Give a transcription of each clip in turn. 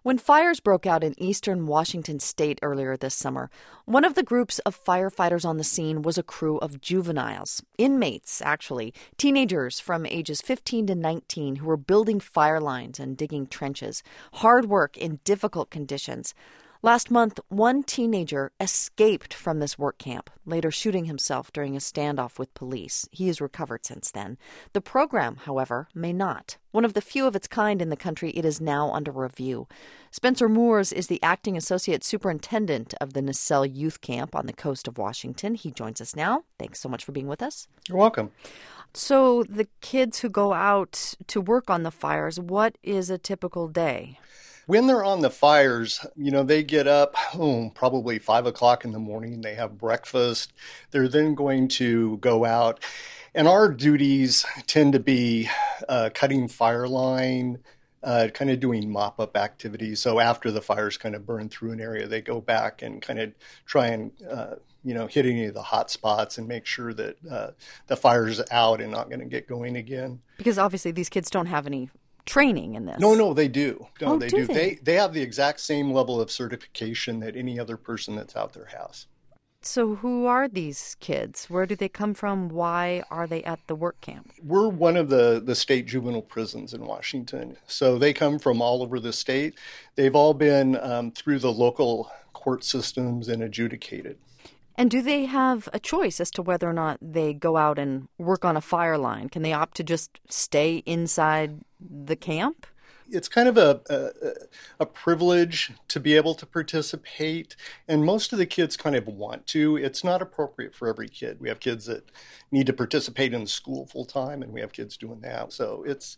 When fires broke out in eastern Washington state earlier this summer, one of the groups of firefighters on the scene was a crew of juveniles, inmates actually, teenagers from ages 15 to 19 who were building fire lines and digging trenches. Hard work in difficult conditions. Last month, one teenager escaped from this work camp, later shooting himself during a standoff with police. He has recovered since then. The program, however, may not. One of the few of its kind in the country, it is now under review. Spencer Moores is the acting associate superintendent of the Nacelle Youth Camp on the coast of Washington. He joins us now. Thanks so much for being with us. You're welcome. So the kids who go out to work on the fires, what is a typical day? When they're on the fires, they get up probably 5 o'clock in the morning. They have breakfast. They're then going to go out. And our duties tend to be cutting fire line, kind of doing mop-up activities. So after the fires kind of burn through an area, they go back and kind of try and hit any of the hot spots and make sure that the fire's out and not going to get going again. Because obviously these kids don't have any training in this. No, they do. No, they do. They? They have the exact same level of certification that any other person that's out there has. So who are these kids? Where do they come from? Why are they at the work camp? We're one of the state juvenile prisons in Washington. So they come from all over the state. They've all been through the local court systems and adjudicated. And do they have a choice as to whether or not they go out and work on a fire line? Can they opt to just stay inside the camp? It's kind of a privilege to be able to participate, and most of the kids kind of want to. It's not appropriate for every kid. We have kids that need to participate in school full time, and we have kids doing that. So it's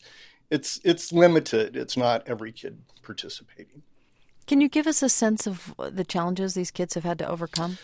limited. It's not every kid participating. Can you give us a sense of the challenges these kids have had to overcome?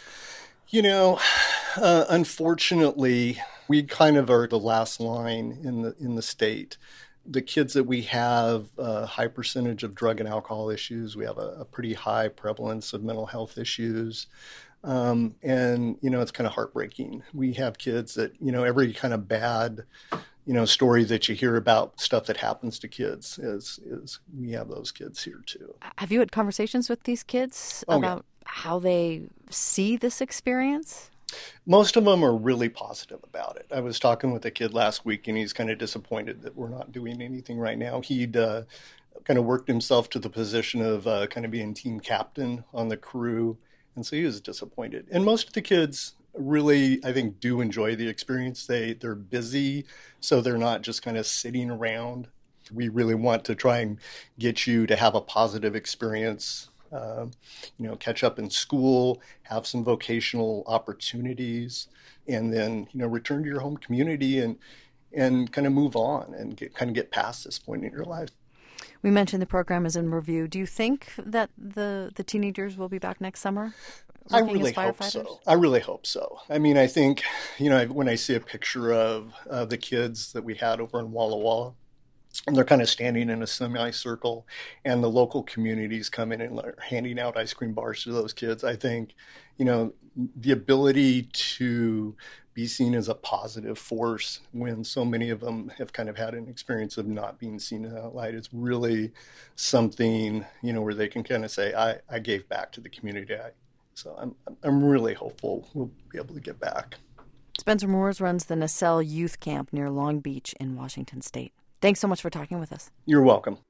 Unfortunately, we kind of are the last line in the state. The kids that we have a high percentage of drug and alcohol issues. We have a pretty high prevalence of mental health issues. And it's kind of heartbreaking. We have kids that, every kind of bad, story that you hear about stuff that happens to kids is we have those kids here too. Have you had conversations with these kids about how they see this experience? Most of them are really positive about it. I was talking with a kid last week, and he's kind of disappointed that we're not doing anything right now. He'd kind of worked himself to the position of kind of being team captain on the crew, and so he was disappointed. And most of the kids really, I think, do enjoy the experience. They're busy, so they're not just kind of sitting around. We really want to try and get you to have a positive experience. Catch up in school, have some vocational opportunities, and then, return to your home community and kind of move on and get past this point in your life. We mentioned the program is in review. Do you think that the teenagers will be back next summer? I really hope so. I mean, I think, when I see a picture of the kids that we had over in Walla Walla, and they're kind of standing in a semicircle, and the local communities come in and are handing out ice cream bars to those kids. I think, the ability to be seen as a positive force when so many of them have kind of had an experience of not being seen in that light is really something, where they can kind of say, I gave back to the community. So I'm really hopeful we'll be able to get back. Spencer Moores runs the Nacelle Youth Camp near Long Beach in Washington State. Thanks so much for talking with us. You're welcome.